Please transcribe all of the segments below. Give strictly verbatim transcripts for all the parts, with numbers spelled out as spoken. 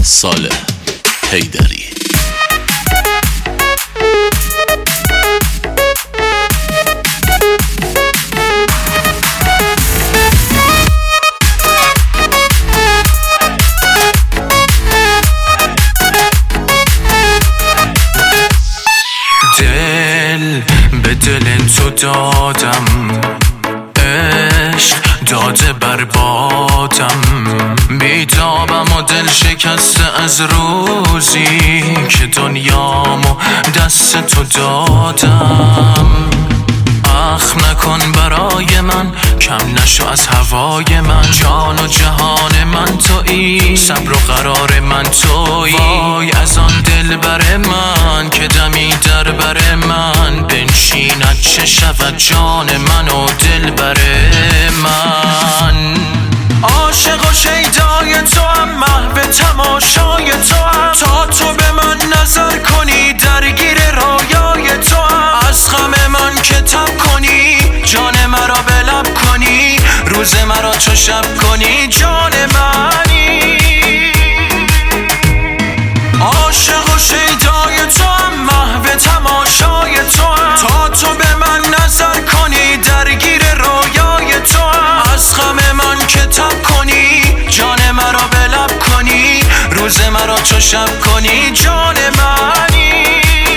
صالح حیدری. دل به دل تو دادم، عشق داده بربادم، بیتابم و دل شکسته از روزی که دنیامو دست تو دادم. اخم نکن برای من، کم نشو از هوای من، جان و جهان من تویی، صبر و قرار من تویی. وای از آن دل بر من که دمی در بر من بنشیند، چه شود جان من و دل بر من. عاشق و شیدای تو هم، محو تماشای تو هم، تا تو به من نظر کنی درگیر رویای تو هم. از غم من که تب کنی، جان مرا به لب کنی، روز مرا چو شب کنی، جان منی. عاشق و شیدای تو هم، محو تماشای تو هم، تا تو به من نظر کنی درگیر رویای تو هم. از غم من که تب کنی، جان مرا به لب کنی، روز مرا چو شب کنی، جان منی.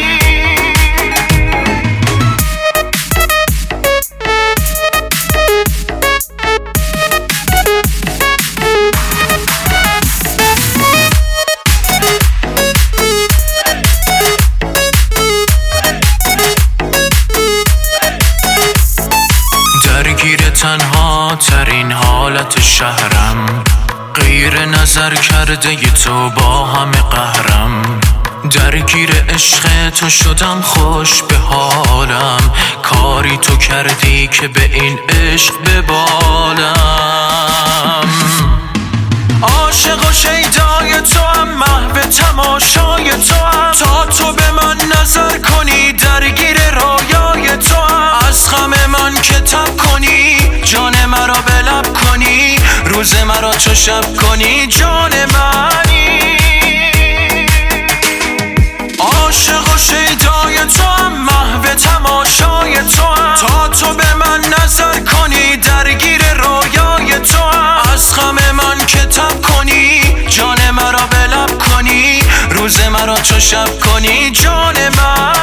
درگیر تنها ترین حالت شهرم، غیر نظر کرده ی تو با همه قهرم. درگیر عشق تو شدم خوش به حالم، کاری تو کردی که به این عشق ببالم. عاشق و شیدای تو هم، محو تماشای تو هم، تا تو به من نظر کنی درگیر رویای تو هم. از غم من که تب کنی، جان مرا به لب کنی، روز مرا چو شب کنی، جان منی. عاشق و شیدای تو هم، محو تماشای تو هم، تا تو به من نظر کنی درگیر رویای تو هم. از غم من که تب کنی، جان مرا به لب کنی، روز مرا چو شب کنی، جان من.